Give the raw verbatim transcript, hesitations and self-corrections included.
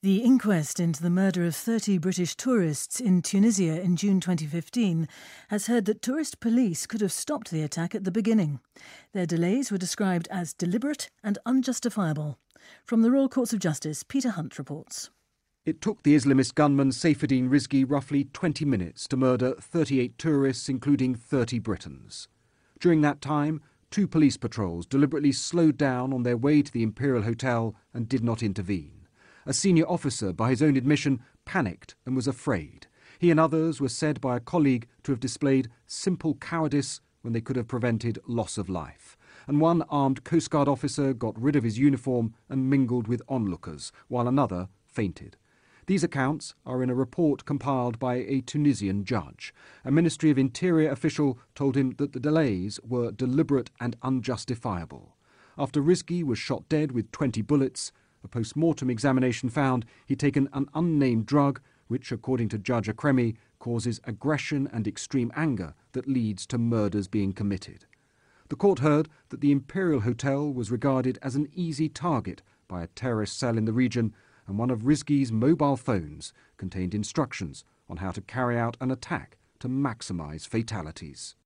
The inquest into the murder of thirty British tourists in Tunisia in June twenty fifteen has heard that tourist police could have stopped the attack at the beginning. Their delays were described as deliberate and unjustifiable. From the Royal Courts of Justice, Peter Hunt reports. It took the Islamist gunman Saifuddin Rizki roughly twenty minutes to murder thirty-eight tourists, including thirty Britons. During that time, two police patrols deliberately slowed down on their way to the Imperial Hotel and did not intervene. A senior officer, by his own admission, panicked and was afraid. He and others were said by a colleague to have displayed simple cowardice when they could have prevented loss of life. And one armed Coast Guard officer got rid of his uniform and mingled with onlookers, while another fainted. These accounts are in a report compiled by a Tunisian judge. A Ministry of Interior official told him that the delays were deliberate and unjustifiable. After Rizki was shot dead with twenty bullets, a post-mortem examination found he'd taken an unnamed drug which, according to Judge Akremi, causes aggression and extreme anger that leads to murders being committed. The court heard that the Imperial Hotel was regarded as an easy target by a terrorist cell in the region, and one of Rizki's mobile phones contained instructions on how to carry out an attack to maximise fatalities.